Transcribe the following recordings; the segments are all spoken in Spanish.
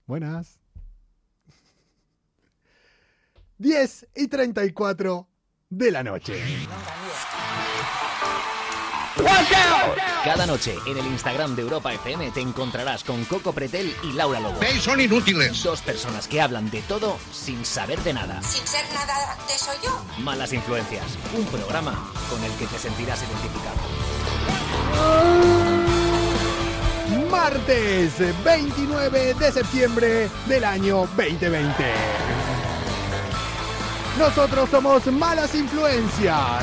Buenas. 10:34 de la noche. Cada noche en el Instagram de Europa FM te encontrarás con Coco Pretel y Laura Lobo. Son inútiles. Dos personas que hablan de todo sin saber de nada. Sin ser nada de eso yo. Malas influencias. Un programa con el que te sentirás identificado. Martes 29 de septiembre del año 2020. Nosotros somos Malas Influencias.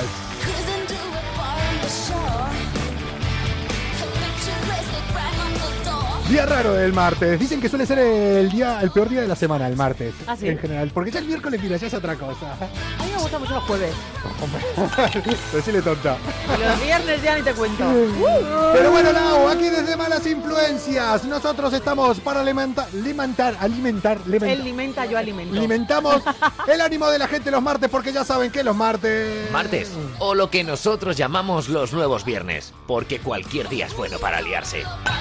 Día raro del martes. Dicen que suele ser el peor día de la semana, el martes. ¿Ah, sí? En general. Porque ya el miércoles, mira, ya es otra cosa. A mí me gustan mucho los jueves. Decile tonta. Y los viernes ya ni te cuento. Pero bueno, Lau, aquí desde Malas Influencias, nosotros estamos para alimentar. Alimenta, yo alimento. Alimentamos el ánimo de la gente los martes, porque ya saben que los martes... Martes, o lo que nosotros llamamos los nuevos viernes, porque cualquier día es bueno para liarse.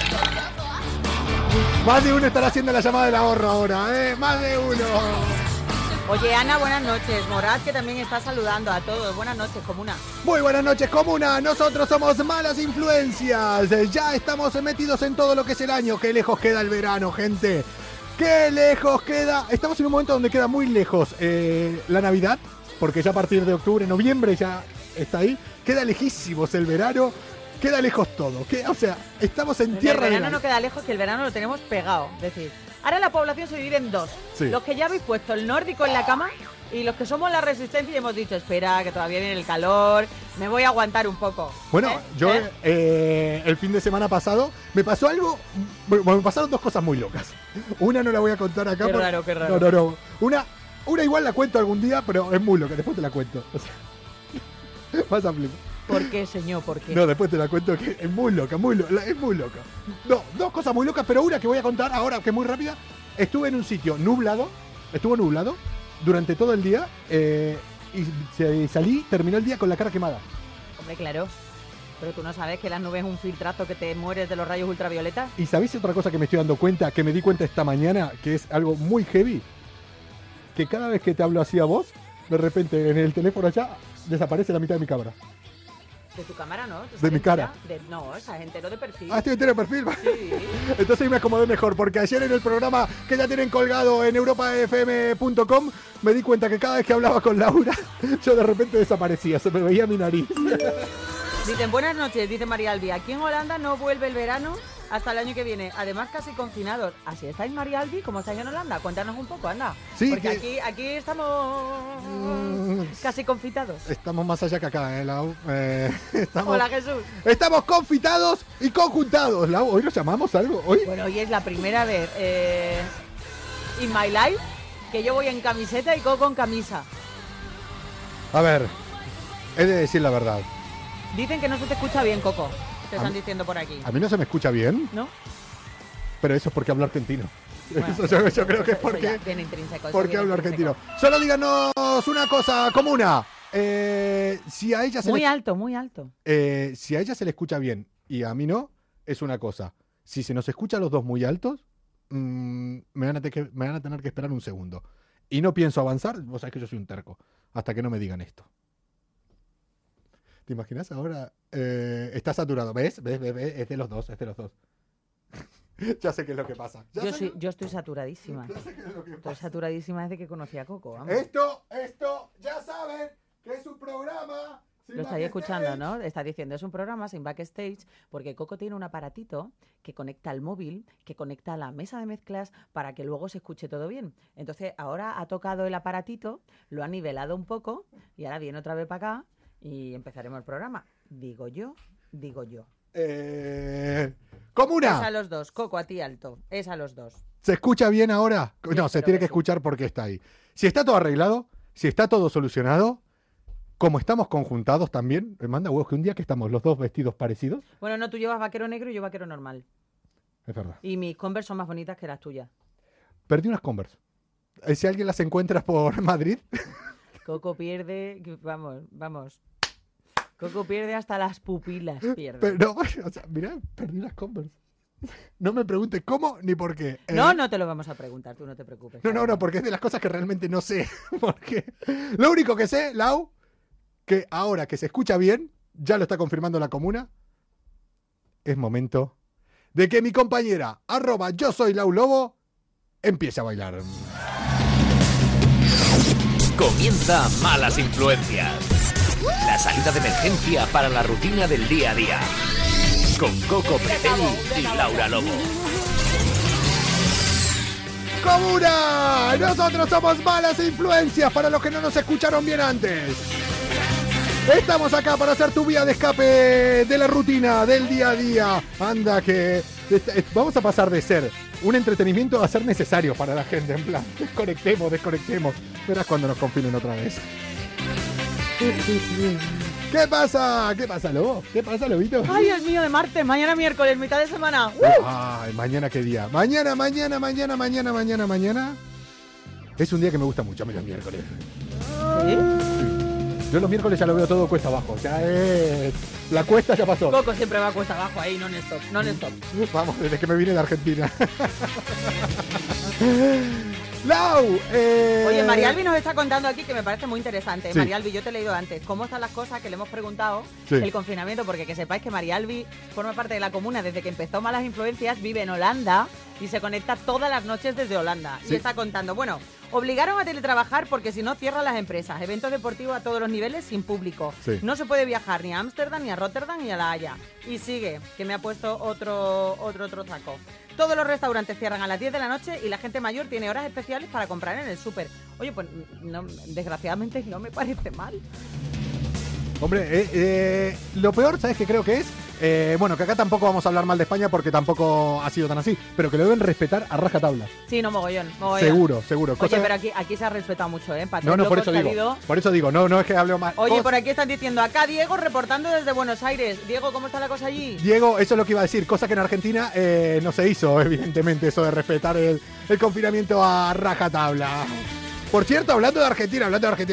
Más de uno estará haciendo la llamada del ahorro ahora, ¿eh? Más de uno. Oye, Ana, buenas noches. Morad, que también está saludando a todos. Buenas noches, comuna. Muy buenas noches, comuna. Nosotros somos Malas Influencias. Ya estamos metidos en todo lo que es el año. Qué lejos queda el verano, gente. Qué lejos queda. Estamos en un momento donde queda muy lejos la Navidad, porque ya a partir de octubre, noviembre ya está ahí. Queda lejísimos el verano. Queda lejos todo. O sea, estamos en tierra. El verano no queda lejos, que el verano lo tenemos pegado. Es decir, ahora la población se divide en dos. Sí. Los que ya habéis puesto el nórdico en la cama y los que somos la resistencia y hemos dicho, espera, que todavía viene el calor, me voy a aguantar un poco. Bueno, yo el fin de semana pasado me pasó algo. Bueno, me pasaron dos cosas muy locas. Una no la voy a contar acá. Qué raro, qué raro. No. Una igual la cuento algún día, pero es muy loca. Después te la cuento. O sea, vas a flipar. ¿Por qué, señor? ¿Por qué? No, después te la cuento, que es muy loca, es muy loca. No, dos cosas muy locas, pero una que voy a contar ahora, que es muy rápida. Estuve en un sitio estuvo nublado durante todo el día y salí, terminó el día con la cara quemada. Hombre, claro. Pero tú no sabes que las nubes es un filtrazo que te mueres de los rayos ultravioletas. ¿Y sabéis otra cosa que me estoy dando cuenta, que me di cuenta esta mañana, que es algo muy heavy? Que cada vez que te hablo así a vos, de repente en el teléfono allá desaparece la mitad de mi cámara. De tu cámara, ¿no? De mi cara. No, esa gente no de perfil. Ah, estoy entero de perfil. Sí. Entonces me acomodé mejor, porque ayer en el programa que ya tienen colgado en europafm.com me di cuenta que cada vez que hablaba con Laura, yo de repente desaparecía, se me veía mi nariz. Dicen, buenas noches, dice María Albi. Aquí en Holanda no vuelve el verano hasta el año que viene. Además, casi confinados. ¿Así estáis, María Albi? ¿Cómo estáis en Holanda? Cuéntanos un poco, anda. Sí, porque aquí estamos casi confitados. Estamos más allá que acá, Lau. Hola, Jesús. Estamos confitados y conjuntados, Lau. ¿Hoy nos llamamos algo? ¿Hoy? Bueno, hoy es la primera vez in my life que yo voy en camiseta y Coco en camisa. A ver, he de decir la verdad. Dicen que no se te escucha bien, Coco. Te están diciendo por aquí. A mí no se me escucha bien, ¿No? pero eso es porque hablo argentino. Bueno, Eso yo creo que es porque... Eso ya viene intrínseco. Porque hablo argentino. Solo díganos una cosa comuna. Si a ella se Muy alto, muy alto. si a ella se le escucha bien y a mí no, es una cosa. Si se nos escucha a los dos muy altos, me van a tener que esperar un segundo. Y no pienso avanzar, vos sabés que yo soy un terco, hasta que no me digan esto. ¿Te imaginas ahora? Está saturado, ¿ves? Es de los dos, Ya sé qué es lo que pasa. Yo estoy saturadísima. Ya sé qué es lo que Estoy pasa. saturadísima desde que conocí a Coco. Vamos. Esto, ya saben que es un programa. sin Lo estáis backstage. escuchando, ¿no? Está diciendo, es un programa sin backstage, porque Coco tiene un aparatito que conecta al móvil, que conecta a la mesa de mezclas para que luego se escuche todo bien. Entonces, ahora ha tocado el aparatito, lo ha nivelado un poco y ahora viene otra vez para acá y empezaremos el programa. Digo yo. Comuna. Es a los dos, Coco, a ti alto. Es a los dos. ¿Se escucha bien ahora? No, se espero tiene que que sí. escuchar porque está ahí. Si está todo arreglado, si está todo solucionado, como estamos conjuntados también, me manda huevos que un día que estamos los dos vestidos parecidos, Bueno, no, tú llevas vaquero negro y yo vaquero normal. es verdad. Y mis Converse son más bonitas que las tuyas. Perdí unas Converse. Si alguien las encuentra por Madrid, Coco pierde, vamos. Coco pierde hasta las pupilas, pierde. pero no, o sea, mirá, perdí unas Converse. No me preguntes cómo ni por qué. No te lo vamos a preguntar, tú no te preocupes. No, porque es de las cosas que realmente no sé. Porque lo único que sé, Lau, que ahora que se escucha bien, ya lo está confirmando la comuna, es momento de que mi compañera, @YoSoyLauLobo, empiece a bailar. Comienza Malas Influencias. La salida de emergencia para la rutina del día a día. Con Coco Pretel y Laura Lobo. ¡Comuna! Nosotros somos Malas Influencias para los que no nos escucharon bien antes. Estamos acá para hacer tu vía de escape de la rutina, del día a día. Anda que vamos a pasar de ser un entretenimiento a ser necesario para la gente. En plan, desconectemos. Verás cuando nos confinen otra vez. ¿Qué pasa? ¿Qué pasa, Lobo? ¿Qué pasa, Lobito? Ay, Dios mío, de martes, mañana miércoles, mitad de semana. Ay, mañana qué día. Mañana. Es un día que me gusta mucho, a mí los miércoles. ¿Sí? Yo los miércoles ya lo veo todo cuesta abajo. Ya es... La cuesta ya pasó. Coco siempre va cuesta abajo ahí, non-stop. Vamos, desde que me vine de Argentina. Lau, Oye, Marialvi nos está contando aquí que me parece muy interesante. Sí. Marialvi, yo te he leído antes. ¿Cómo están las cosas? Que le hemos preguntado Sí. el confinamiento, porque que sepáis que Marialvi forma parte de la comuna desde que empezó Malas Influencias, vive en Holanda y se conecta todas las noches desde Holanda. Sí. Y está contando, bueno, obligaron a teletrabajar porque si no cierran las empresas, eventos deportivos a todos los niveles sin público. Sí. No se puede viajar ni a Ámsterdam, ni a Rotterdam, ni a La Haya. Y sigue, que me ha puesto otro saco. Todos los restaurantes cierran a las 10 de la noche y la gente mayor tiene horas especiales para comprar en el súper. Oye, pues no, desgraciadamente no me parece mal. Hombre, lo peor, ¿sabes qué creo que es? Bueno, que acá tampoco vamos a hablar mal de España porque tampoco ha sido tan así, pero que lo deben respetar a rajatabla. Sí, no, mogollón. Seguro. Oye, pero aquí se ha respetado mucho, ¿eh? No, por eso digo, no es que hable mal. Oye, por aquí están diciendo, acá Diego reportando desde Buenos Aires. Diego, ¿cómo está la cosa allí? Diego, eso es lo que iba a decir, cosa que en Argentina no se hizo, evidentemente, eso de respetar el confinamiento a rajatabla. Por cierto, hablando de Argentina.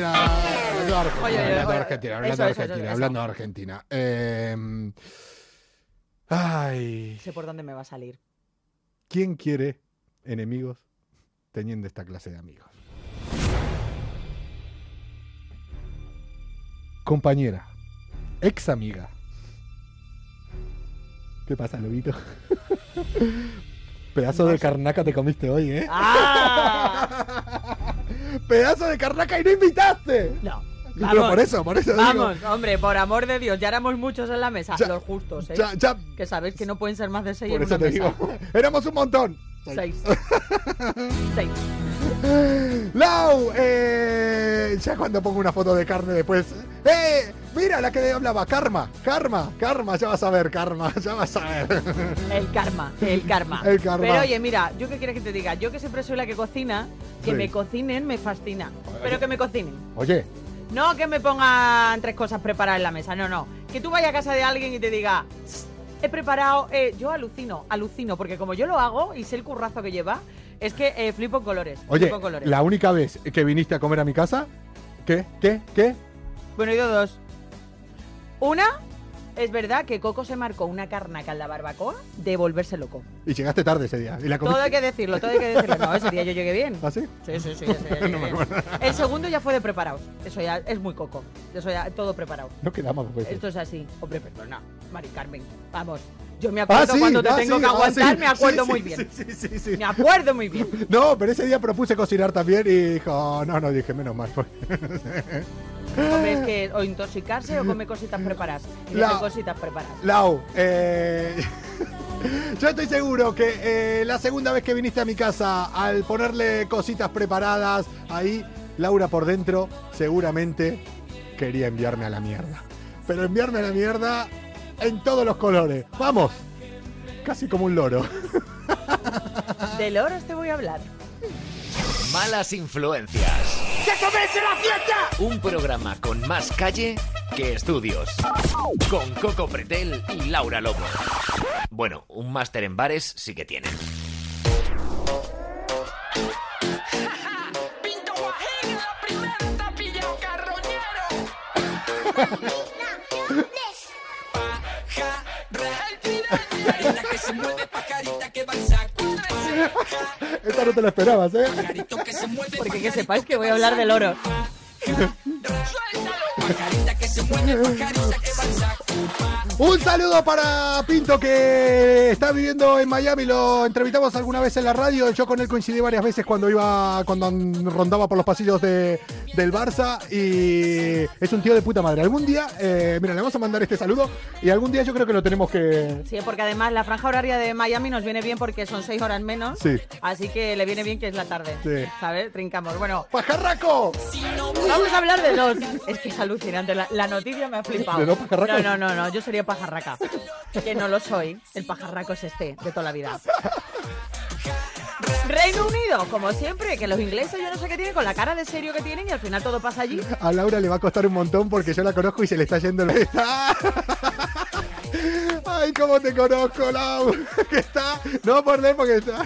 Ay. Sé por dónde me va a salir. ¿Quién quiere enemigos teniendo esta clase de amigos? Compañera, ex amiga. ¿Qué pasa, Lobito? Pedazo de carnaca te comiste hoy, ¿eh? ¡Ah! Pedazo de carnaca y no invitaste. No. Pero por eso Vamos, digo. hombre, por amor de Dios, ya éramos muchos en la mesa, Ya, los justos, ¿eh? Ya, Que sabéis que no pueden ser más de 6 por en eso una te mesa. digo. Éramos un montón. 6. Lau, ya cuando pongo una foto de carne después. Mira la que hablaba, Karma, ya vas a ver, ya vas a ver. El karma. Pero oye, mira, ¿yo qué quieres que te diga? Yo que siempre soy la que cocina, que Sí. me cocinen me fascina. Oye. Pero que me cocinen. Oye, No que me pongan 3 cosas preparadas en la mesa, no. Que tú vayas a casa de alguien y te diga, he preparado, yo alucino, porque como yo lo hago y sé el currazo que lleva, es que flipo en colores. oye, flipo en colores. la única vez que viniste a comer a mi casa, ¿qué? Bueno, he ido 2. Una, es verdad que Coco se marcó una carnaca en la barbacoa de volverse loco. Y llegaste tarde ese día. Y la Todo hay que decirlo. No, ese día yo llegué bien. ¿Ah, sí? Sí, ese día llegué bien. El segundo ya fue de preparados. Eso ya es muy Coco. Eso ya, todo preparado. No quedamos después. Esto es así. Hombre, perdona, Mari Carmen. Vamos. Yo me acuerdo sí, cuando te tengo sí, que aguantar, sí, me acuerdo sí, muy sí, bien. Sí. Me acuerdo muy bien. No, pero ese día propuse cocinar también y dijo, no, dije, menos mal. Hombre, es que o intoxicarse o comer cositas preparadas. Y La- hacer cositas preparadas. Lau, yo estoy seguro que la segunda vez que viniste a mi casa, al ponerle cositas preparadas ahí, Laura por dentro seguramente quería enviarme a la mierda. Pero enviarme a la mierda en todos los colores. Vamos, casi como un loro. De loros te voy a hablar. Malas Influencias. ¡Que comience la fiesta! Un programa con más calle que estudios. Con Coco Pretel y Laura Lobo. Bueno, un máster en bares sí que tienen. Pinto guajín, la primera te ha pillado carroñero. Pajarra, el piraña, la que se mueve pajarita. no te lo esperabas, ¿eh? Porque que sepáis que voy a hablar de loros. Un saludo para Pinto, que está viviendo en Miami. Lo entrevistamos alguna vez en la radio. Yo con él coincidí varias veces cuando rondaba por los pasillos del Barça. Y es un tío de puta madre. Algún día, mira, le vamos a mandar este saludo. Y algún día yo creo que lo tenemos que... Sí, porque además la franja horaria de Miami nos viene bien porque son 6 horas menos. Sí. Así que le viene bien que es la tarde. Sí. ¿Sabes? Trincamos. Bueno, ¡Pajarraco! vamos a hablar de dos. Es que es alucinante. La noticia me ha flipado. ¿De dos pajarracos? No. Yo sería pajarraca. Que no lo soy. El pajarraco es este, de toda la vida. Reino Unido, como siempre, que los ingleses yo no sé qué tienen con la cara de serio que tienen y al final todo pasa allí. A Laura le va a costar un montón porque yo la conozco y se le está yendo el... ¡Ay, cómo te conozco, Laura! Que está... No por leer porque está...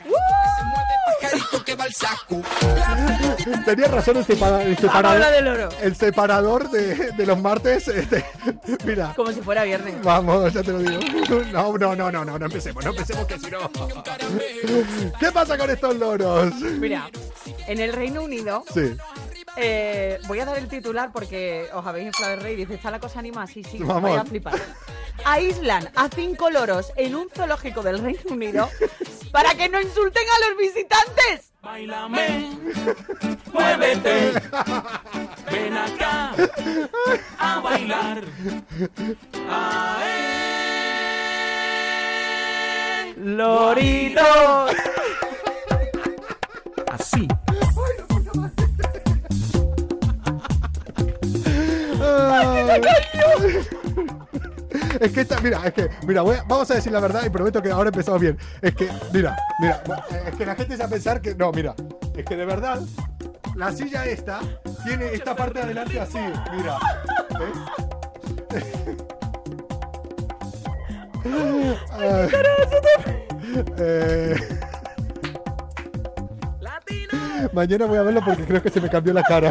Tenía razón el separador de los martes. Mira. Como si fuera viernes. Vamos, ya te lo digo. No empecemos que si no. ¿Qué pasa con estos loros? Mira, en el Reino Unido. Sí. Voy a dar el titular porque os habéis inflado el rey. Dice, ¿está la cosa anima? Sí, Vamos. Voy a flipar. Aíslan a 5 loros en un zoológico del Reino Unido para que no insulten a los visitantes. Báilame, muévete, ven acá a bailar. ¡Loritos! Así. Es que vamos a decir la verdad y prometo que ahora empezamos bien. Es que, mira, es que la gente se va a pensar que, no, mira, es que de verdad, la silla esta tiene esta parte de adelante así, mira. Mañana voy a verlo porque creo que se me cambió la cara.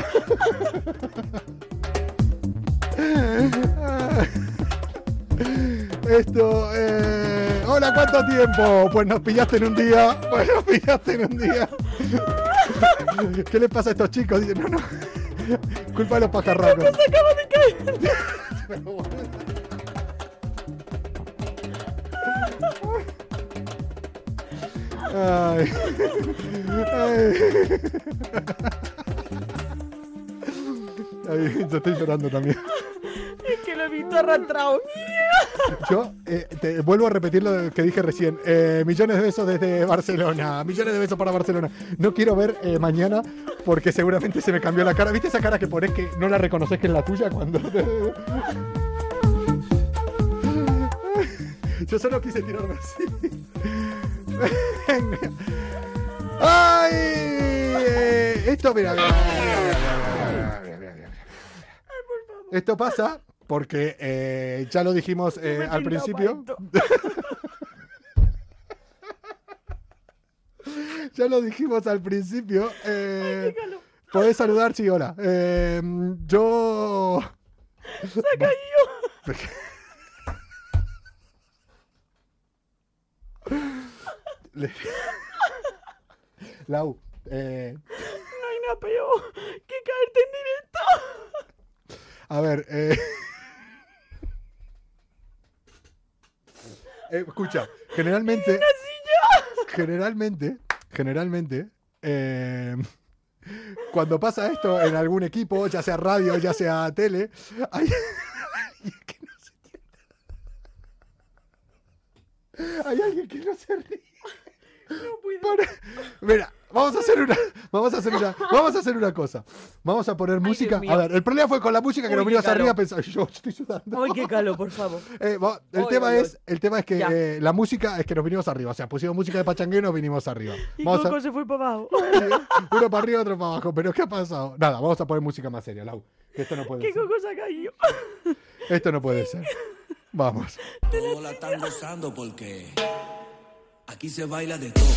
Hola, ¿cuánto tiempo? Pues nos pillaste en un día. ¿Qué le pasa a estos chicos? Dicen, no. Culpa de los pajarracos. Se acaba de caer. Ay, yo estoy llorando también. Es que lo he visto arrastrado. Yo te vuelvo a repetir lo que dije recién. Millones de besos desde Barcelona. Millones de besos para Barcelona. No quiero ver mañana porque seguramente se me cambió la cara. ¿Viste esa cara que pones que no la reconoces que es la tuya cuando... Yo solo quise tirarme así. Venga. ¡Ay! Esto, mira. Esto pasa porque ya lo dijimos al principio. Ya lo dijimos al principio. Podés saludar, sí, hola. Yo... Se ha caído. Lau, no hay nada peor que caerte en directo. A ver, escucha, generalmente, cuando pasa esto en algún equipo, ya sea radio, ya sea tele, hay alguien que no se ríe. No puedo. Mira, vamos a hacer una cosa. Vamos a poner música. Dios mío. A ver, el problema fue con la música que nos vinimos arriba. Pensaba, yo estoy sudando. Ay, qué calor, por favor. El tema es que la música es que nos vinimos arriba. O sea, pusimos música de pachangueo y nos vinimos arriba. Y Coco se fue para abajo. Uno para arriba, otro para abajo. Pero ¿qué ha pasado? Nada, vamos a poner música más seria, Lau. Esto no puede Que ser. Coco se ha caído. Esto no puede ser. Vamos. Todos la están gozando porque aquí se baila de todo.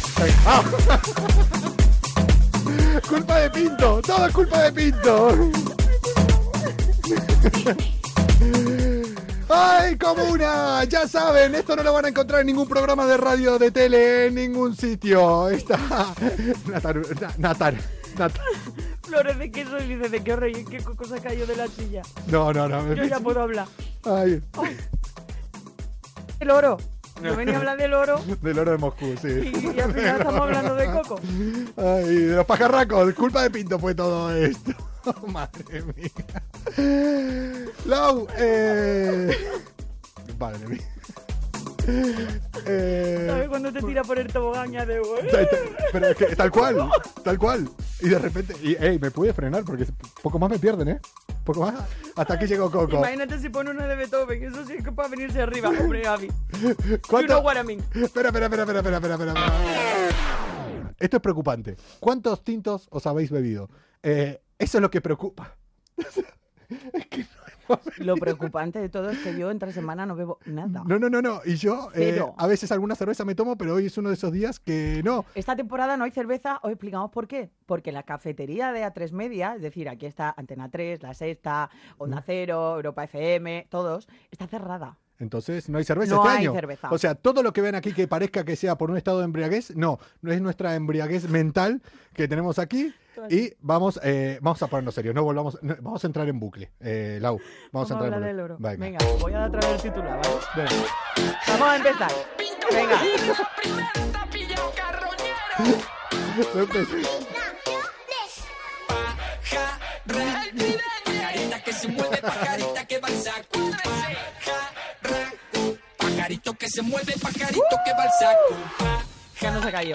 Culpa de Pinto, todo es culpa de Pinto. ¡Ay, comuna! Ya saben, esto no lo van a encontrar en ningún programa de radio, de tele, en ningún sitio. Está Natar. Flores de queso y dice de qué rey, qué cosa cayó de la silla. No. Yo ya puedo hablar. Ay, El oro. Yo venía a hablar del oro del oro de Moscú, sí. y al final estamos hablando de Coco. Ay, de los pajarracos. Culpa de Pinto fue todo esto. Madre mía. Lau, madre mía. ¿Sabes cuando te tira por el tobogán ya de Pero es que tal cual. Y de repente, me pude frenar porque poco más me pierden, ¿eh? Poco más. Hasta aquí llegó Coco. Imagínate si pone una de Beethoven, eso sí que puede venirse arriba, hombre, Gaby. ¿Cuánto? You know what I mean. Espera. Esto es preocupante. ¿Cuántos tintos os habéis bebido? Eso es lo que preocupa. Es que Lo preocupante de todo es que yo entre semana no bebo nada. No. Y yo Cero. a veces alguna cerveza me tomo, pero hoy es uno de esos días que no. Esta temporada no hay cerveza, os explicamos por qué. Porque la cafetería de A3 Media, es decir, aquí está Antena 3, La Sexta, Onda Cero, Europa FM, todos, está cerrada. Entonces no hay cerveza No este hay año. cerveza. O sea, todo lo que ven aquí que parezca que sea por un estado de embriaguez, no es nuestra embriaguez mental que tenemos aquí. Y vamos a ponernos serios, vamos a entrar en bucle. Lau, vamos a entrar hablar en del bucle. oro. Venga. Venga, voy a traer el titular, ¿vale? Venga. Vamos a empezar. Venga. Primero está pillado carroñero. Pajarita que se mueve, pajarita que va al saco. Pajarito que se mueve, pajarito que va al saco. Ya no se cayó.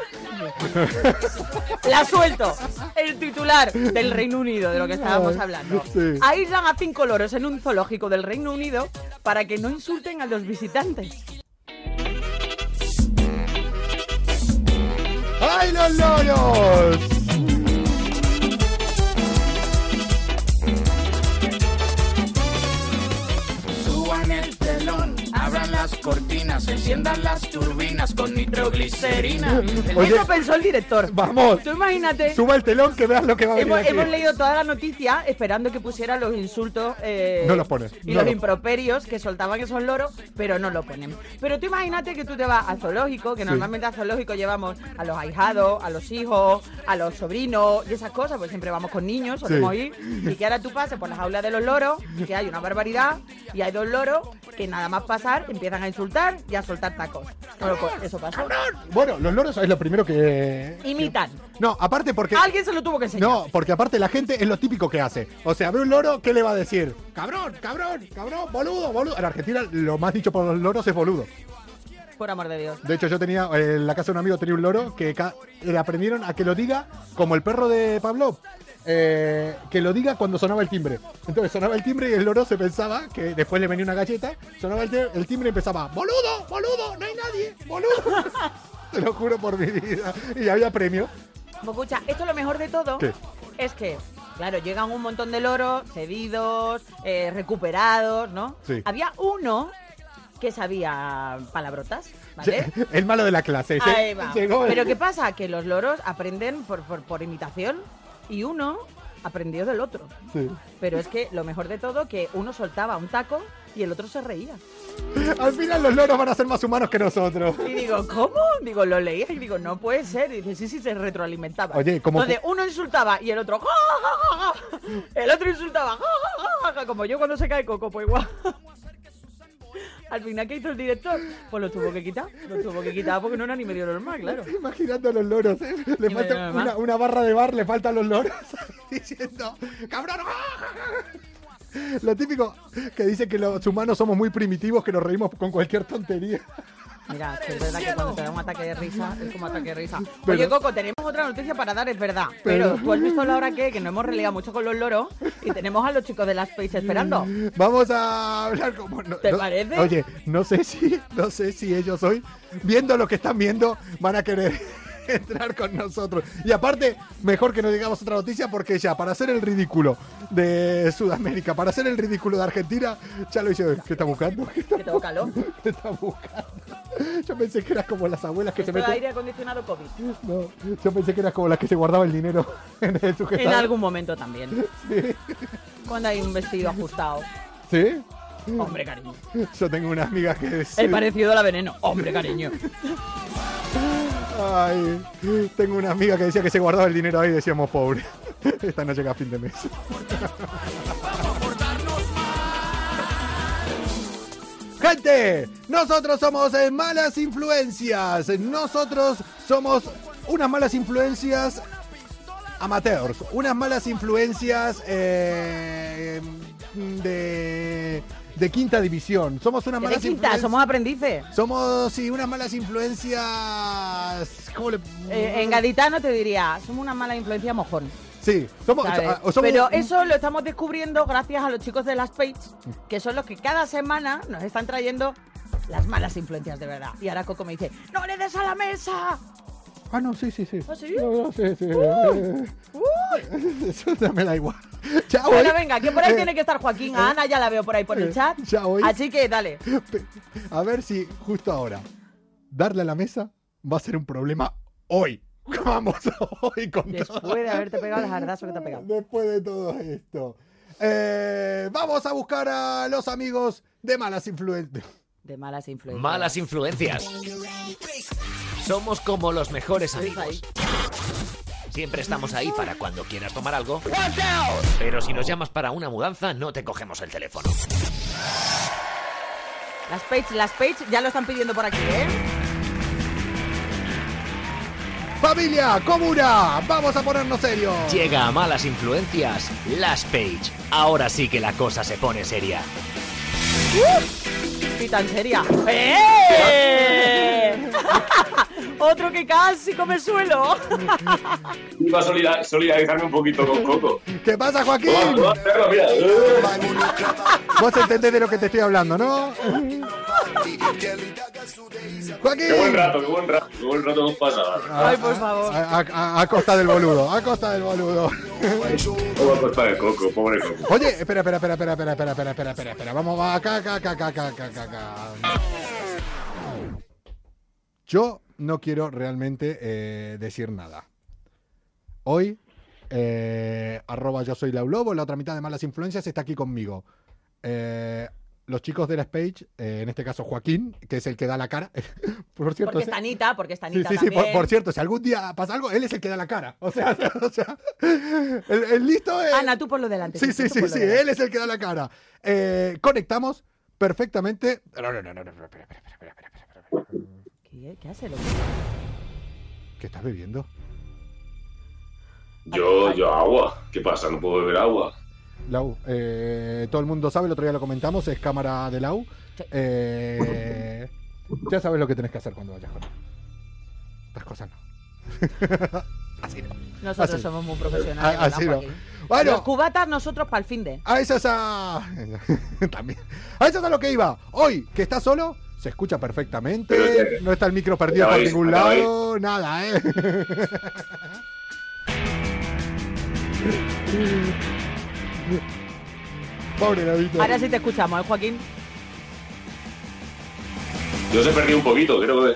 La suelto. El titular del Reino Unido, de lo que estábamos hablando. Sí. Aíslan a 5 loros en un zoológico del Reino Unido para que no insulten a los visitantes. ¡Ay, los loros! Suban el telón, abran las cortinas, enciendan las turbinas con nitroglicerina. Oye. Eso pensó el director. Vamos. Tú imagínate. Suba el telón que veas lo que va a venir aquí. Hemos leído toda la noticia esperando que pusiera los insultos No los pone. y No los lo- improperios que soltaban esos loros, pero no lo ponen. Pero tú imagínate que tú te vas al zoológico, que Sí. normalmente al zoológico llevamos a los ahijados, a los hijos, a los sobrinos y esas cosas, pues siempre vamos con niños, solemos ir, y que ahora tú pases por las aulas de los loros, que hay una barbaridad, y hay 2 loros que nada más pasar empiezan a insultar y a soltar tacos. Bueno, pues eso pasó. Bueno, los loros es lo primero que... Imitan. No, aparte porque... Alguien se lo tuvo que enseñar. No, porque aparte la gente es lo típico que hace. O sea, ve un loro, ¿qué le va a decir? Cabrón, boludo. En Argentina lo más dicho por los loros es boludo. Por amor de Dios. De hecho, yo tenía, en la casa de un amigo tenía un loro que le aprendieron a que lo diga como el perro de Pavlov. Que lo diga cuando sonaba el timbre. Entonces sonaba el timbre y el loro se pensaba que después le venía una galleta, sonaba el timbre y empezaba, boludo, no hay nadie, boludo. Te lo juro por mi vida. Y había premio. Pues escucha, esto lo mejor de todo ¿Qué? es que, claro, llegan un montón de loros cedidos, recuperados, ¿no? Sí. Había uno que sabía palabrotas, ¿vale? El malo de la clase. Ahí va. Llegó el- Pero ¿qué pasa? Que los loros aprenden por imitación y uno aprendió del otro. Sí. Pero es que lo mejor de todo que uno soltaba un taco y el otro se reía. Al final los loros van a ser más humanos que nosotros. Y digo, ¿cómo? Digo, lo leía y digo, no puede ser. Y dice, sí, se retroalimentaba. Oye, ¿cómo- Entonces uno insultaba y el otro, ¡ja, ja, ja, ja! El otro insultaba, ¡ja, ja, ja, ja! Como yo cuando se cae Coco, pues igual. Al final, ¿qué hizo el director? Pues lo tuvo que quitar. Lo tuvo que quitar porque no era ni medio normal, claro. Imaginando a los loros, ¿eh? Le Ni falta medio normal. una barra de bar, le faltan los loros diciendo, ¡cabrón! Lo típico que dice que los humanos somos muy primitivos, que nos reímos con cualquier tontería. Mira, que es verdad que cuando te da un ataque de risa, es como ataque de risa. Pero- Oye, Coco, tenemos otra noticia para dar, es verdad. Pero tú has visto la hora que nos hemos relegado mucho con los loros y tenemos a los chicos de la Space esperando. Vamos a hablar como... ¿Te parece? Oye, no sé si ellos hoy, viendo lo que están viendo, van a querer entrar con nosotros. Y aparte, mejor que no digamos otra noticia porque ya, para hacer el ridículo de Sudamérica, para hacer el ridículo de Argentina, ya lo hice. ¿Qué está buscando? Que tengo calor. ¿Qué está buscando? Yo pensé que eras como las abuelas que Esto se de meten... aire acondicionado COVID. No, yo pensé que eras como las que se guardaba el dinero en el sujetador. En algún momento también. Cuando hay un vestido ajustado. ¿Sí? Hombre, cariño. Yo tengo una amiga que es... El parecido a la Veneno. Hombre, cariño. Ay, tengo una amiga que decía que se guardaba el dinero ahí y decíamos, pobre. Esta no llega a fin de mes. Gente, nosotros somos malas influencias. Nosotros somos unas malas influencias amateurs. Unas malas influencias de quinta división. Somos unas malas influencias. Somos aprendices. Somos, sí, unas malas influencias. ¿Cómo le...? En gaditano te diría, somos una mala influencia mojón. Sí, somos. Pero eso lo estamos descubriendo gracias a los chicos de las Page, que son los que cada semana nos están trayendo las malas influencias de verdad. Y ahora Coco me dice, ¡no le des a la mesa! Ah, no, sí. ¿Ah, sí? No, sí. Eso ya me da igual. Ya Bueno, voy. venga, que por ahí tiene que estar Joaquín. A Ana ya la veo por ahí por el chat. Ya voy. Así que dale. A ver si justo ahora darle a la mesa va a ser un problema hoy. Vamos hoy con todo. Después de haberte pegado el jardazo que te ha pegado. Después de todo esto. Vamos a buscar a los amigos de malas influencias. De malas influencias. Malas influencias. Somos como los mejores amigos. Siempre estamos ahí para cuando quieras tomar algo. Pero si nos llamas para una mudanza, no te cogemos el teléfono. Las Page ya lo están pidiendo por aquí, ¿eh? ¡Familia! ¡Comuna! ¡Vamos a ponernos serios! Llega a Malas Influencias, Las Page. Ahora sí que la cosa se pone seria. Y tan seria. ¡Eh! Otro que casi come suelo. Iba a solidarizarme un poquito con Coco. ¿Qué pasa, Joaquín? Mira. Vos entendés de lo que te estoy hablando, ¿no? Joaquín. Qué buen rato nos pasa. Ay, por favor. A costa del boludo, a costa del boludo. ¿Cómo va a costar el Coco? Pobre Coco. Oye, espera. Vamos, acá. Yo no quiero realmente decir nada. Hoy, @ yo soy Laulobo, la otra mitad de Malas Influencias está aquí conmigo. Los chicos de la Page, en este caso Joaquín, que es el que da la cara. Por cierto, Porque está Anita sí, también. por cierto, si algún día pasa algo, él es el que da la cara. O sea, el listo es... Ana, tú por lo delante. Sí, él es el que da la cara. Conectamos perfectamente... ¿Qué hace, loco? ¿Qué estás bebiendo? Yo agua. ¿Qué pasa? ¿No puedo beber agua? Lau, todo el mundo sabe, el otro día lo comentamos, es cámara de Lau. Sí. Ya sabes lo que tenés que hacer cuando vayas con él. Las cosas no. Así no. Nosotros Así. somos muy profesionales. Así no. Joaquín? Bueno, Los cubatas nosotros para el fin de. a eso es también. A eso es a lo que iba. Hoy, que está solo, se escucha perfectamente. Pero No está el micro perdido por acabáis, ningún acabáis. lado. Nada, Pobre Navito. Ahora sí te escuchamos, ¿eh, Joaquín? Yo se perdí un poquito, creo que...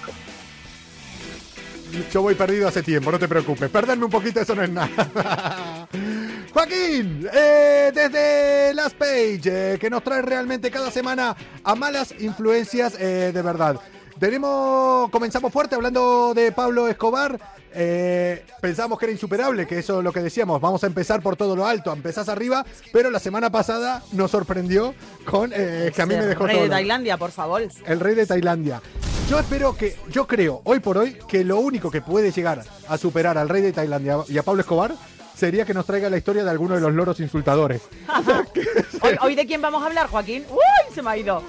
Yo voy perdido hace tiempo, no te preocupes. Perderme un poquito, eso no es nada. Joaquín, desde Las Page, que nos trae realmente cada semana a malas influencias de verdad. Comenzamos fuerte hablando de Pablo Escobar. Pensamos que era insuperable, que eso es lo que decíamos. Vamos a empezar por todo lo alto, empezás arriba, pero la semana pasada nos sorprendió con que a mí me dejó Rey todo de loco. Tailandia, por favor. El rey de Tailandia. Yo creo, hoy por hoy, que lo único que puede llegar a superar al rey de Tailandia y a Pablo Escobar sería que nos traiga la historia de alguno de los loros insultadores. ¿Hoy de quién vamos a hablar, Joaquín? ¡Uy! Se me ha ido.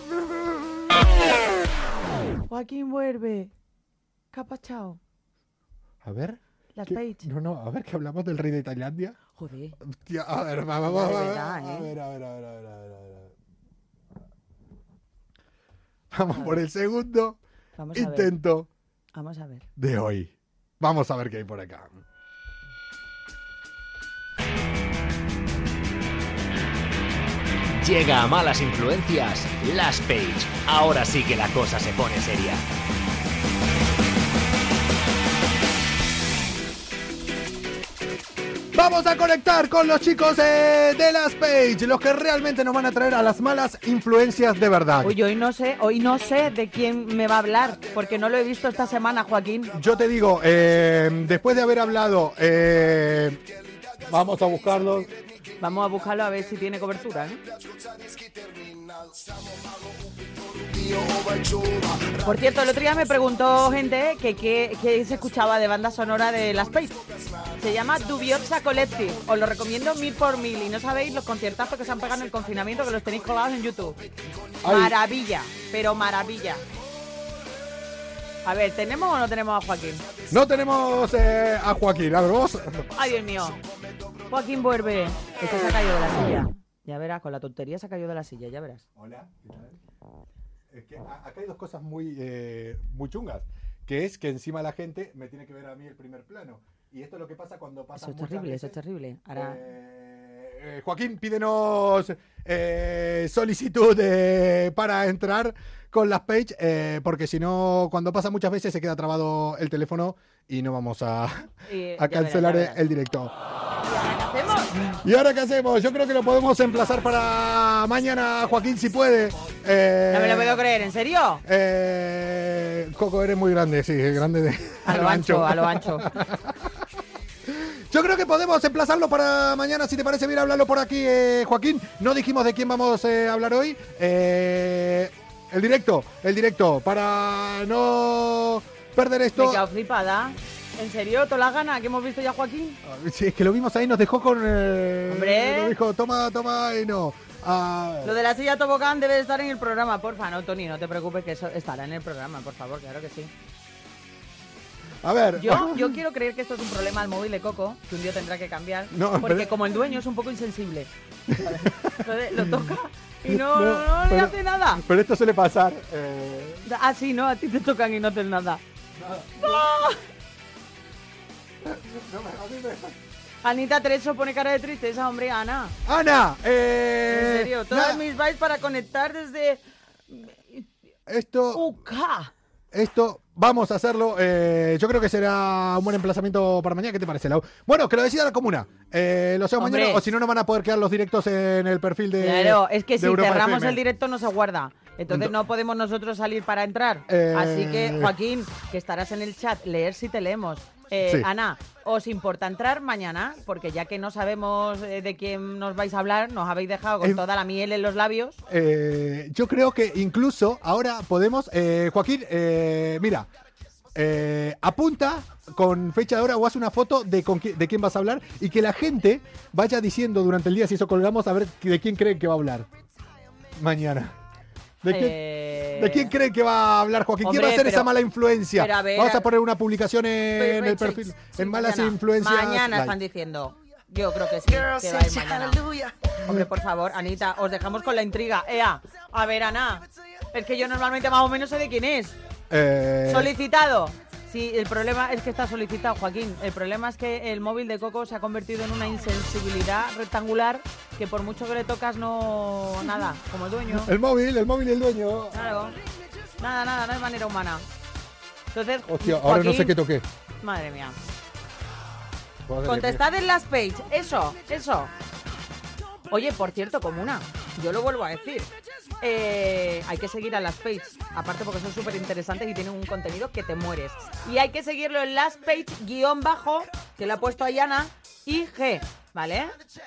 Joaquín vuelve. ¿Qué ha pasado? A ver. Las ¿qué? Page. No, a ver, que hablamos del rey de Tailandia. Joder. Hostia, a ver, vamos, Ya, de a verdad, ver, a ver. Vamos por el segundo Vamos a ver. intento Vamos a ver. de hoy. Vamos a ver qué hay por acá. Llega a Malas Influencias, Las Page. Ahora sí que la cosa se pone seria. Vamos a conectar con los chicos de Las Page, los que realmente nos van a traer a las malas influencias de verdad. Uy, hoy no sé de quién me va a hablar, porque no lo he visto esta semana, Joaquín. Yo te digo, después de haber hablado, vamos a buscarlos. Vamos a buscarlo a ver si tiene cobertura, ¿no? Por cierto, el otro día me preguntó gente que se escuchaba de banda sonora de Las Page. Se llama Dubiosa Collective. Os lo recomiendo 1000 por 1000. Y no sabéis los conciertazos que se han pegado en el confinamiento, que los tenéis colgados en YouTube. Ay. Maravilla, pero maravilla. A ver, ¿tenemos o no tenemos a Joaquín? No tenemos a Joaquín, a ver, vos. Ay, Dios mío. Joaquín vuelve. Este se ha caído de la silla. Ya verás, con la tontería se ha caído de la silla, ya verás. Hola, ¿qué tal? Es que acá hay dos cosas muy chungas, que es que encima la gente me tiene que ver a mí el primer plano. Y esto es lo que pasa cuando pasa Eso es muchas terrible, veces. eso es terrible. Ahora... Joaquín, pídenos solicitud para entrar con Las Page, porque si no, cuando pasa muchas veces se queda trabado el teléfono y no vamos a cancelar ya verás. el directo. ¿Qué hacemos? ¿Y ahora qué hacemos? Yo creo que lo podemos emplazar para mañana, Joaquín, si puede. No me lo puedo creer, ¿en serio? Coco, eres muy grande, sí, grande de... A lo ancho, a lo ancho. Yo creo que podemos emplazarlo para mañana, si te parece bien hablarlo por aquí, Joaquín. No dijimos de quién vamos a hablar hoy. El directo, para no perder esto. Me he quedado flipada. ¿En serio? ¿Todas las ganas que hemos visto ya, Joaquín? Sí, es que lo vimos ahí, nos dejó con... ¡Hombre! Nos dijo, toma, y no. Lo de la silla tobogán debe estar en el programa, porfa. No, Tony, no te preocupes, que eso estará en el programa, por favor, claro que sí. A ver. Yo quiero creer que esto es un problema al móvil de Coco, que un día tendrá que cambiar, No, porque pero- como el dueño es un poco insensible. Entonces lo toca y no le pero- hace nada. Pero esto suele pasar. Ah, sí, no, a ti te tocan y no hacen nada. Anita Treso pone cara de tristeza, hombre, Ana. Ana, En serio, todas nada, mis vibes para conectar desde esto, UK. vamos a hacerlo. Yo creo que será un buen emplazamiento para mañana. ¿Qué te parece, Lau? Bueno, que lo decida la comuna. Lo hacemos Hombre. mañana, o si no, no van a poder quedar los directos en el perfil de. Claro, es que de si Europa cerramos FM. el directo no se guarda. Entonces no podemos nosotros salir para entrar. Eh, Así que, Joaquín, que estarás en el chat, leer si te leemos. Sí. Ana, ¿os importa entrar mañana? Porque ya que no sabemos de quién nos vais a hablar, nos habéis dejado con toda la miel en los labios. Yo creo que incluso ahora podemos. Joaquín, mira. Apunta con fecha de hora o haz una foto de quién vas a hablar y que la gente vaya diciendo durante el día, si eso colgamos, a ver de quién creen que va a hablar mañana. ¿De quién creen que va a hablar, Joaquín? ¿Quién va a Hombre, ser esa pero- mala influencia? pero a ver, Vamos a poner una publicación en el perfil, en malas Mañana. influencias. Mañana like. están diciendo. Yo creo que sí, que va a ir mañana. Hombre, por favor, Anita, os dejamos con la intriga. Ea, a ver, Ana, es que yo normalmente más o menos sé de quién es. Solicitado. Sí, el problema es que está solicitado, Joaquín. El problema es que el móvil de Coco se ha convertido en una insensibilidad rectangular que por mucho que le tocas no... Nada, como el dueño. El móvil y el dueño. Claro. Nada, no hay manera humana. Entonces, Hostia, ahora no Joaquín, sé qué toqué. Madre mía. Madre Contestad en Las Page. Eso. Oye, por cierto, comuna, yo lo vuelvo a decir. Hay que seguir a Las Page. Aparte porque son súper interesantes y tienen un contenido que te mueres. Y hay que seguirlo en Las Page _, que lo ha puesto Ayana, IG. ¿Vale?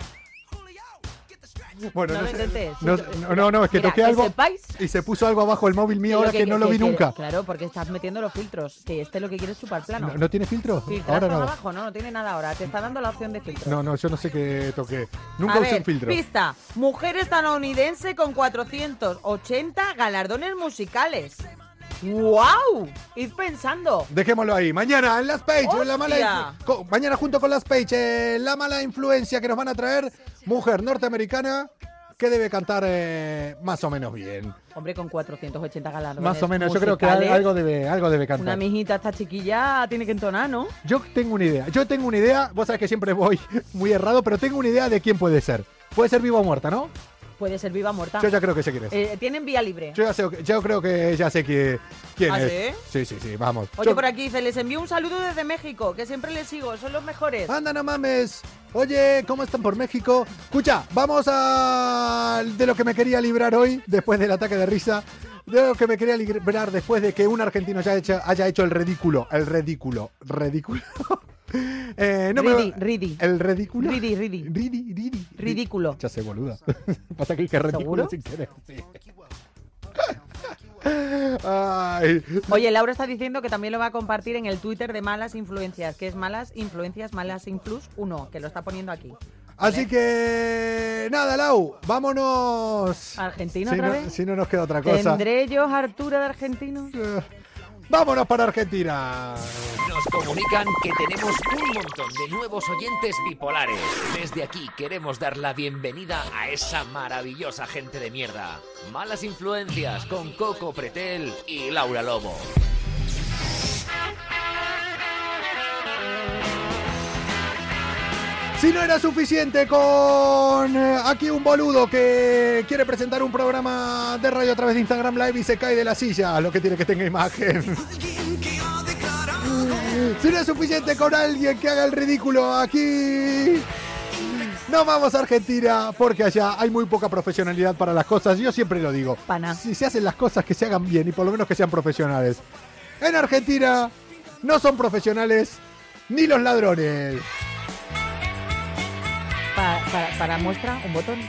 Bueno, No lo sé. intentes. No, es que Mira, toqué que algo sepáis y se puso algo abajo el móvil mío lo ahora que no lo vi nunca. Claro, porque estás metiendo los filtros. Que lo que quiere es chupar plano. ¿No tiene filtro? Filtras Ahora por nada. abajo, no tiene nada ahora. Te está dando la opción de filtro. No, yo no sé qué toqué. Nunca A usé ver, un filtro. pista. Mujer estadounidense con 480 galardones musicales. ¡Wow! Id pensando. Dejémoslo ahí. Mañana en Las Page, en la ¡Hostia! mañana junto con Las Page, la mala influencia que nos van a traer, mujer norteamericana que debe cantar más o menos bien. Hombre, con 480 galardones Más o menos, yo creo que musicales, algo debe cantar. Una mijita, esta chiquilla tiene que entonar, ¿no? Yo tengo una idea, vos sabés que siempre voy muy errado, pero tengo una idea de quién puede ser. Puede ser viva o muerta, ¿no? Puede ser viva o muerta. Yo ya creo que sé quién es. Tienen vía libre. Yo creo que ya sé quién ¿Ah, es. Sí, vamos. Oye, por aquí dice, les envío un saludo desde México, que siempre les sigo, son los mejores. Anda, no mames. Oye, ¿cómo están por México? Escucha, vamos a de lo que me quería librar hoy, después del ataque de risa. De lo que me quería librar después de que un argentino haya hecho el ridículo. Ridi. ¿El ridículo? Ridi. Ridículo. Ya sé, boluda. Pasa que ridículo sin querer. Sí. Ay. Oye, Laura está diciendo que también lo va a compartir en el Twitter de Malas Influencias, que es Malas Influencias, Malas Influs 1, que lo está poniendo aquí. Así que nada, Lau, vámonos. ¿Argentina otra vez? Si no nos queda otra cosa. ¿Tendré yo hartura de argentinos? Vámonos para Argentina. Nos comunican que tenemos un montón de nuevos oyentes bipolares. Desde aquí queremos dar la bienvenida a esa maravillosa gente de mierda. Malas Influencias con Coco Pretel y Laura Lobo. Si no era suficiente con aquí un boludo que quiere presentar un programa de radio a través de Instagram Live y se cae de la silla, lo que tiene que tenga imagen. Si no es suficiente con alguien que haga el ridículo aquí, no vamos a Argentina porque allá hay muy poca profesionalidad para las cosas. Yo siempre lo digo. Pana. Si se hacen las cosas, que se hagan bien y por lo menos que sean profesionales. En Argentina no son profesionales ni los ladrones. Para muestra, un botón.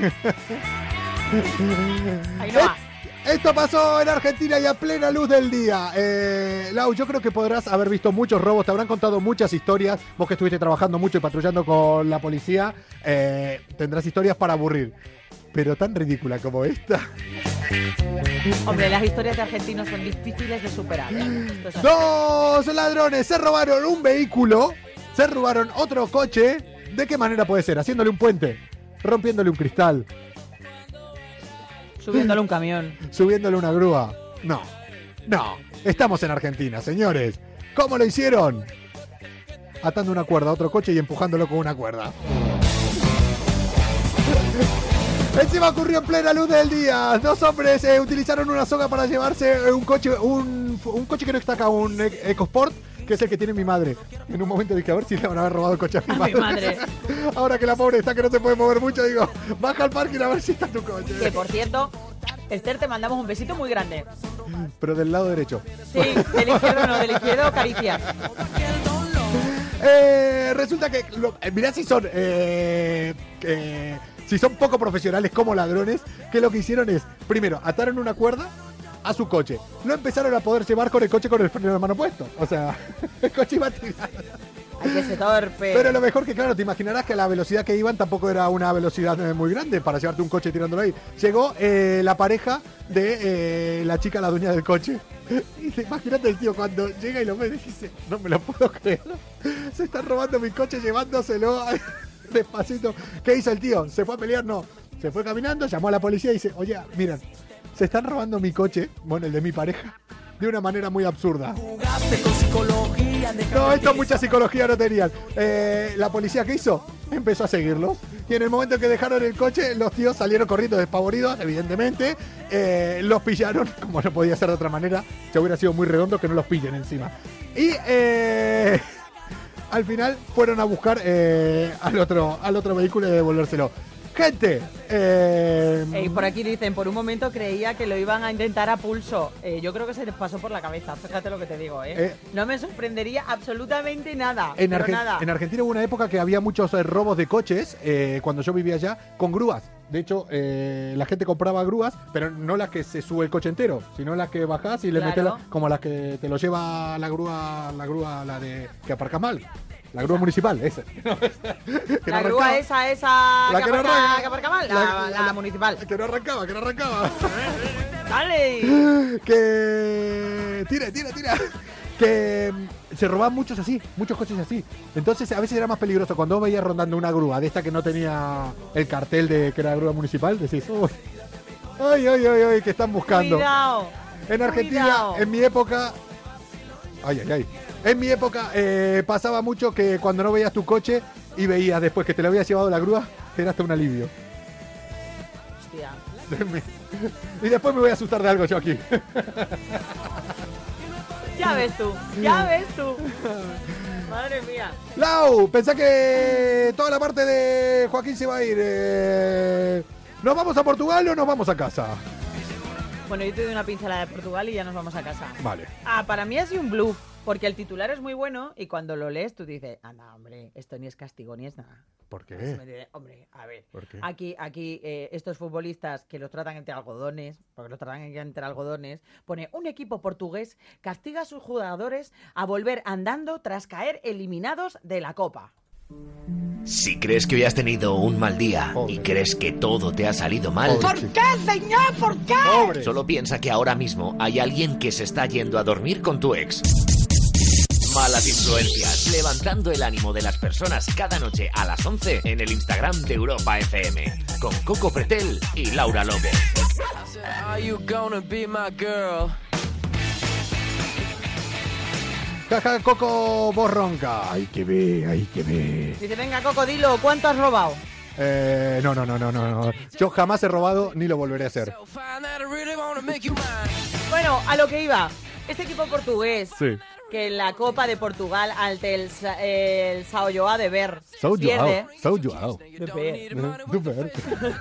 Ahí no va. Esto pasó en Argentina y a plena luz del día. Lau, yo creo que podrás haber visto muchos robos, te habrán contado muchas historias. Vos que estuviste trabajando mucho y patrullando con la policía, tendrás historias para aburrir. Pero tan ridícula como esta. Hombre, las historias de argentinos son difíciles de superar, ¿eh? Dos ladrones se robaron un vehículo, se robaron otro coche. ¿De qué manera puede ser? Haciéndole un puente, rompiéndole un cristal, subiéndole un camión, subiéndole una grúa. No. Estamos en Argentina, señores. ¿Cómo lo hicieron? Atando una cuerda a otro coche y empujándolo con una cuerda. Encima ocurrió en plena luz del día. Dos hombres utilizaron una soga para llevarse un coche que no está acá, un EcoSport, que es el que tiene mi madre. En un momento dije, a ver si le van a haber robado el coche a mi madre. Ahora que la pobre está que no se puede mover mucho, digo, baja al parking a ver si está tu coche. Que por cierto, Esther, te mandamos un besito muy grande. Pero del lado derecho. Sí, del izquierdo no, del izquierdo caricias. Resulta que, mirá si son poco profesionales como ladrones, que lo que hicieron es, primero, ataron una cuerda a su coche. No empezaron a poder llevar con el coche con el freno de mano puesto. O sea, el coche iba a tirar. Ay, que se torpe. Pero lo mejor que, claro, te imaginarás que la velocidad que iban tampoco era una velocidad muy grande para llevarte un coche tirándolo ahí. Llegó la pareja de la chica, la dueña del coche. Y imagínate el tío cuando llega y lo ve y dice, no me lo puedo creer. Se están robando mi coche llevándoselo despacito. ¿Qué hizo el tío? ¿Se fue a pelear? No. Se fue caminando, llamó a la policía y dice, oye, miren, se están robando mi coche, bueno, el de mi pareja, de una manera muy absurda. No, esto mucha psicología no tenían. La policía, ¿qué hizo? Empezó a seguirlos. Y en el momento que dejaron el coche, los tíos salieron corriendo despavoridos, evidentemente. Los pillaron, como no podía ser de otra manera. Ya hubiera sido muy redondo que no los pillen encima. Y al final fueron a buscar al otro vehículo y devolvérselo. Gente, por aquí dicen, por un momento creía que lo iban a intentar a pulso. Yo creo que se les pasó por la cabeza, fíjate lo que te digo, no me sorprendería absolutamente nada. En Argentina hubo una época que había muchos robos de coches, cuando yo vivía allá, con grúas. De hecho, la gente compraba grúas, pero no las que se sube el coche entero, sino las que bajás y le metes, como las que te lo lleva la grúa la de que aparca mal. La grúa municipal, esa. La grúa esa la que aparca mal, la municipal. Que no arrancaba. ¡Dale! Que... Tira. Que se robaban muchos coches así. Entonces a veces era más peligroso. Cuando vos veías rondando una grúa de esta que no tenía el cartel de que era grúa municipal, decís, uy, ay, que están buscando. Cuidado. En Argentina, cuidado. En mi época... Ay. En mi época pasaba mucho que cuando no veías tu coche y veías después que te lo habías llevado la grúa, era hasta un alivio. Y después me voy a asustar de algo yo aquí. Ya ves tú, ya ves tú. Madre mía. Lau, pensá que toda la parte de Joaquín se va a ir. ¿Nos vamos a Portugal o nos vamos a casa? Bueno, yo te doy una pincelada de Portugal y ya nos vamos a casa. Vale. Para mí ha sido un bluff, porque el titular es muy bueno y cuando lo lees tú dices, anda, hombre, esto ni es castigo ni es nada. ¿Por qué? Hombre, a ver, ¿Por qué? aquí estos futbolistas que los tratan entre algodones, porque los tratan entre algodones, pone un equipo portugués castiga a sus jugadores a volver andando tras caer eliminados de la Copa. Si crees que hoy has tenido un mal día y crees que todo te ha salido mal, ¿Por qué, señor? ¿Por qué? Pobre. solo piensa que ahora mismo hay alguien que se está yendo a dormir con tu ex. Malas influencias, levantando el ánimo de las personas cada noche a las 11 en el Instagram de Europa FM, con Coco Pretel y Laura Lobo. Are you gonna be my girl? Jaja, Coco Borronca. Hay que ver. Dice, venga, Coco, dilo, ¿cuánto has robado? No. Yo jamás he robado ni lo volveré a hacer. So fine that I really wanna make you mine. Bueno, a lo que iba. Este equipo portugués, Sí. que en la Copa de Portugal ante el São João de Ver Sou pierde. Joao. You don't need money Du with ver.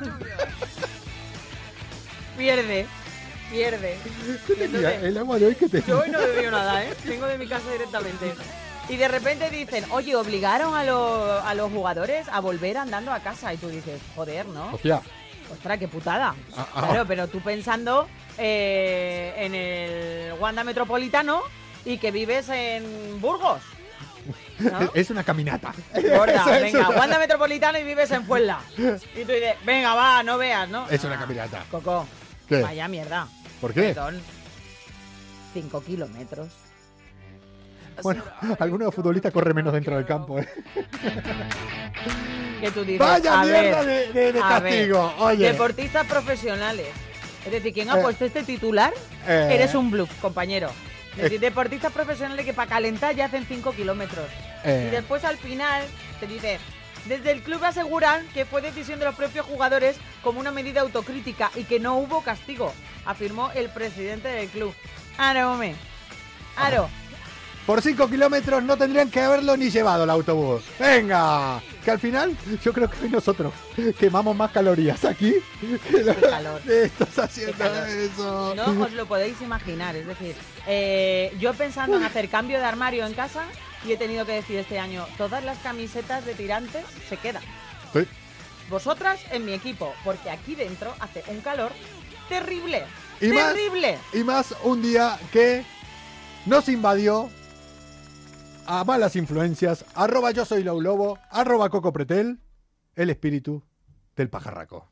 Pierde. Y entonces, El agua de hoy que te... yo hoy no bebí nada, ¿eh? Vengo de mi casa directamente. Y de repente dicen, oye, obligaron a los jugadores a volver andando a casa. Y tú dices, joder, ¿no? Hostia. Ostras, qué putada. Claro, pero tú pensando en el Wanda Metropolitano y que vives en Burgos, ¿no? Es una caminata. Gorda, Es venga, una- Wanda Metropolitano y vives en Fuenla. Y tú dices, venga, va, no veas, ¿no? Es una caminata. Coco, ¿Qué? vaya mierda. ¿Por qué? Perdón. 5 kilómetros. Bueno, algunos futbolistas corren menos dentro del campo, ¿eh? Que tú dices, Vaya a mierda ver, de a castigo. ver, Oye. deportistas profesionales. Es decir, ¿quién ha puesto este titular? Eh. Eres un bluff, compañero. Es decir, deportistas profesionales que para calentar ya hacen 5 kilómetros. Eh. Y después al final te dice, desde el club aseguran que fue decisión de los propios jugadores como una medida autocrítica y que no hubo castigo, afirmó el presidente del club. Aro, hombre. Aro. Por 5 kilómetros no tendrían que haberlo ni llevado el autobús. ¡Venga! Que al final yo creo que hoy nosotros quemamos más calorías aquí que Qué calor. estás haciendo Qué calor. eso. No os lo podéis imaginar, es decir, yo pensando en hacer cambio de armario en casa y he tenido que decir este año, todas las camisetas de tirantes se quedan. Sí. Vosotras en mi equipo, porque aquí dentro hace un calor terrible. Y más- ¡Terrible! Y más un día que nos invadió a malas influencias, @ yo soy Lau Lobo, @ Coco Pretel, el espíritu del pajarraco.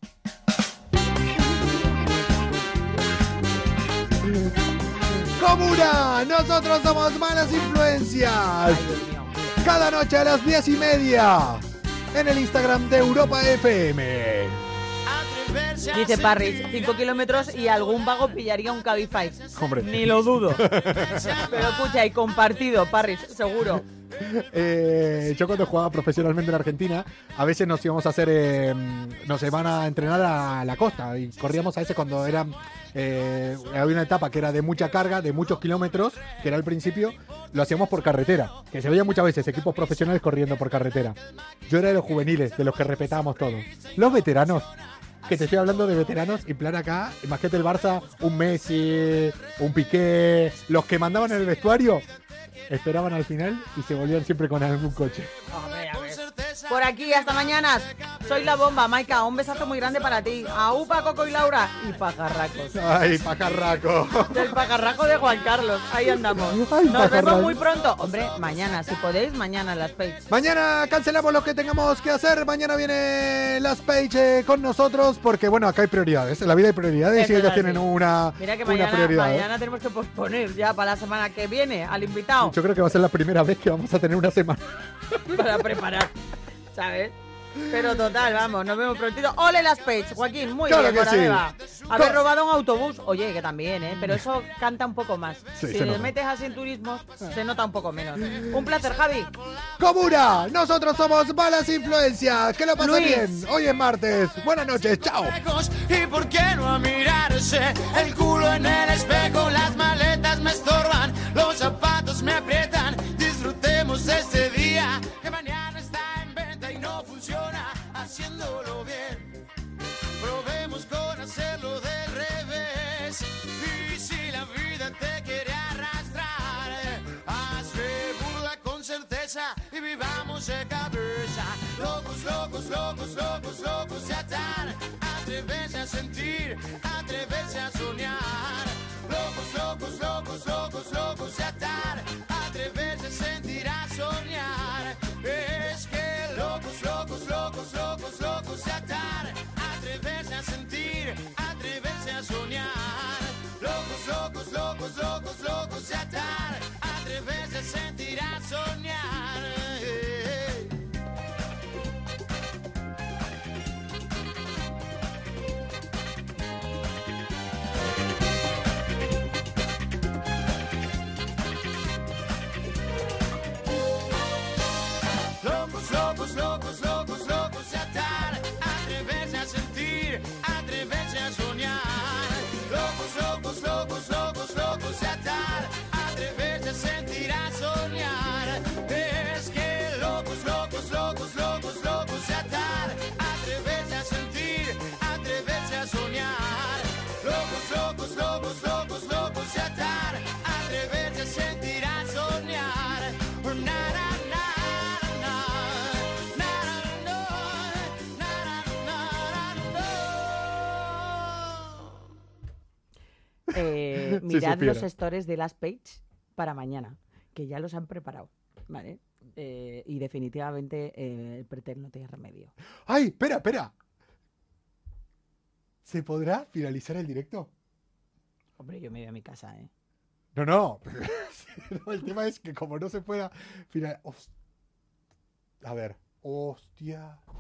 ¡Comuna! Nosotros somos malas influencias. Ay, Dios mío. Cada noche a las 10:30 en el Instagram de Europa FM. Dice Parris, 5 kilómetros y algún vago pillaría un Cabify. Hombre. Ni lo dudo. Pero escucha, y compartido, Parris, seguro. Yo cuando jugaba profesionalmente en Argentina, a veces nos íbamos a hacer, nos iban a entrenar a la costa y corríamos a veces cuando había una etapa que era de mucha carga, de muchos kilómetros, que era al principio, lo hacíamos por carretera, que se veía muchas veces equipos profesionales corriendo por carretera. Yo era de los juveniles, de los que respetábamos todo. Los veteranos, que te estoy hablando de veteranos, en plan acá, imagínate el Barça, un Messi, un Piqué, los que mandaban en el vestuario, esperaban al final y se volvían siempre con algún coche. Hombre, a ver. Por aquí, hasta mañana. Soy la bomba, Maika. Un besazo muy grande para ti. Aupa, Coco y Laura. Y pajarracos. ¡Ay, pajarraco! Del pajarraco de Juan Carlos. Ahí andamos. Ay, Nos pajarraco. vemos muy pronto. Hombre, mañana, si podéis, mañana en las Page. Mañana cancelamos lo que tengamos que hacer. Mañana viene las Page con nosotros porque, bueno, acá hay prioridades. En la vida hay prioridades Eso y es ellos así. tienen una Mira que prioridad. ¿eh? mañana tenemos que posponer ya para la semana que viene al invitado Yo creo que va a ser la primera vez que vamos a tener una semana. para preparar, ¿sabes? Pero total, vamos, nos vemos prontito. ¡Ole las Page, Joaquín! Muy Claro bien, que por sí. arriba. Haber robado un autobús, oye, que también, pero eso canta un poco más. Sí, Si se le nota. metes así en turismo, se nota un poco menos. Un placer, Javi. Comuna, nosotros somos Malas Influencias. Que lo pasen Luis. bien. Hoy es martes. Buenas noches. Chao. ¿Y por qué no a mirarse? El culo en el espejo, las maletas me estorban, los zapatos me aprietan. Disfrutemos de este día que mañana está en venta y no funciona haciéndolo bien. Probemos con hacerlo del revés. Y si la vida te quiere arrastrar, hazle burla con certeza y vivamos de cabeza. Locos, locos, locos, locos, locos se atan. Atreverse a sentir, atreverse a soñar. Locos, locos, locos, locos, locos se atan. Atreverse a sentir, a soñar. Es que locos, locos, locos, locos, locos se atan. Atreverse a sentir, atreverse a soñar. Locos, locos, locos, locos, locos se atan. Atreverse a sentir, a soñar. Locos, locos, locos, locos, locos se atar, atreverse a sentir, atreverse a soñar. Locos, locos, locos, locos, locos se atar, atreverse a sentir, a soñar. Es que locos, locos, locos, locos, locos se atar, atreverse a sentir, atreverse a soñar. Locos, locos, locos, locos, locos se atar, atreverse a sentir, a soñar. Na, na, na. Mirad los supiera. stories de Last Page para mañana, que ya los han preparado, ¿vale? Y definitivamente el preter no tiene remedio. Ay, espera, espera. ¿Se podrá finalizar el directo? Hombre, yo me voy a mi casa, ¿eh? No, no. No, el tema es que como no se pueda... A ver. Hostia.